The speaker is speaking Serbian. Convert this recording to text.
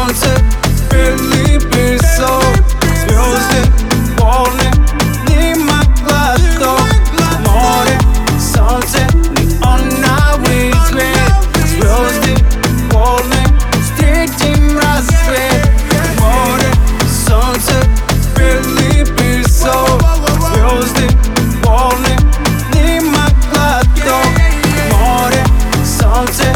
sunce, beli pisao, zvijezde polne, njima glatko. More, sunce, ni ona u izgled, zvijezde polne, stričim razsvet. More, sunce, beli pisao, zvijezde polne, njima glatko. More, sunce,